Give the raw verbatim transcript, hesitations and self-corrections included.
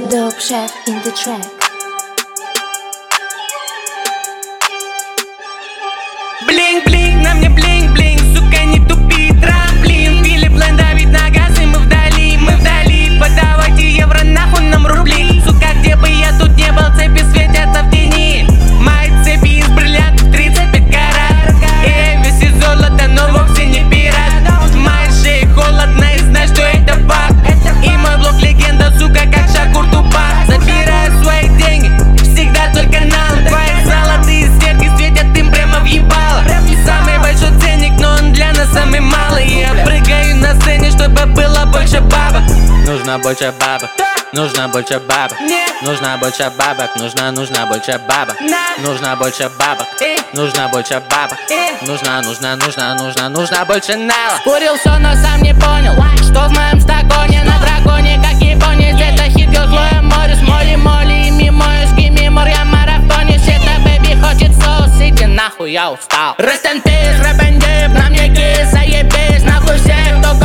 Dope chef in the track. Блинк-блинк, на мне блинк-блинк, сука, не тупи, трамплин. Филипп Лайн давит на газ, и мы вдали, мы вдали. Подавайте евро, нахуй нам рубли. Сука, где бы я тут не был, цепи светятся в тени. Мои цепи из бриллиантов тридцать пять карат. Эй, весит золото, но вовсе не пират. В моей шее холодно, и знай, что это факт. И мой блок легенда, сука, как Шакур Тупак. Забираю свои деньги, всегда только нам. Твои золотые сверхи светят им прямо в ебало. Самый большой ценник, но он для нас самый малый. Я прыгаю на сцене, чтобы было больше бабок. Нужно больше бабок, нужно больше бабок. Нужно больше бабок, нужно, нужно больше бабок. Нужно больше бабок, нужно больше бабок. Нужно, нужно, нужно, нужно, нужно больше нала. Курил все, но сам не понял, что в моем стаконе. На драконе, как японец, это хит, как Хлоя Морис. Моли, моли, и мимоешь, гимимор, я марафоне. Сета, бэби, хочет соус, иди нахуй, я устал. Rest in peace, рэп and dip, на мне кис, заебись. Нахуй всех, кто